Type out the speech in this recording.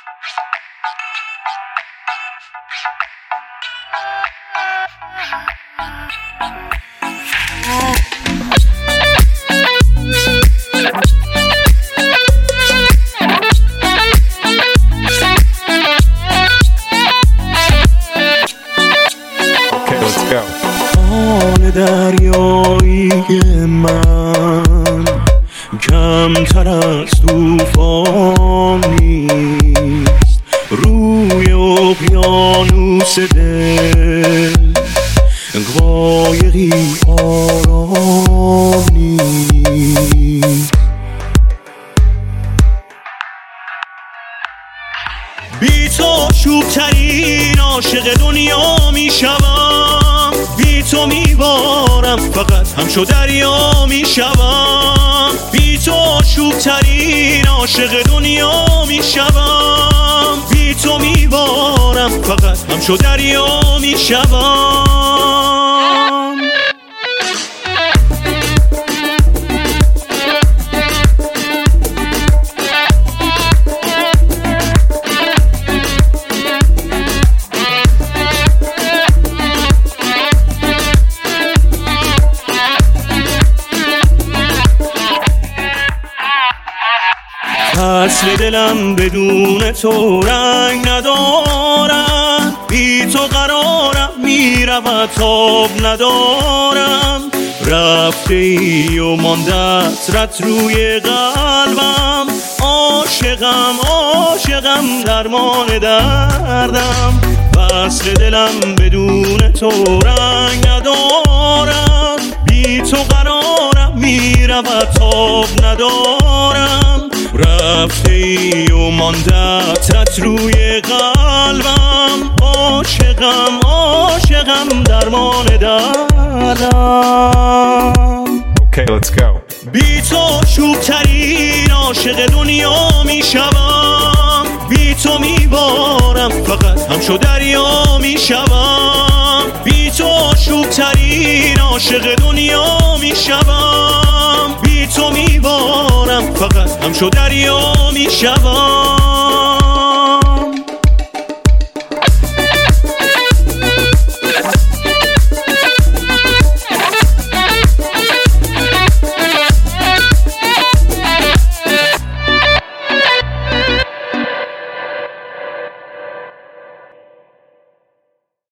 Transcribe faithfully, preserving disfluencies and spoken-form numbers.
آن دریایی من کمتر از طوفان نیست، روی اقیانوس دل قایقی آرام نیست. بی تو شوب‌ترین عاشق دنیا میشوم، بی تو میبارم فقط همچو دریا میشوم، بی تو شوب‌ترین عاشق دنیا میشوم، بی تو میبارم فقط همچو دریا میشوم. فصل دلم بدون تو رنگ ندارم، بی تو قرارم میرود تاب ندارم، رفته ای و ماندت رد روی قلبم، عاشقم عاشقم درمان دردم. فصل دلم بدون تو رنگ ندارم، بی تو قرارم میرود تاب ندارم، رفته ای و ماندت رد روی قلبم، عاشقم عاشقم درمان دردم. Okay, let's go. بی تو شوب‌ترین عاشق دنیا میشوم، بی تو میبارم فقط همچو دریا میشوم، بی تو شوب‌ترین عاشق دنیا میشوم، بی تو میبارم فقط همچو دریا میشوم.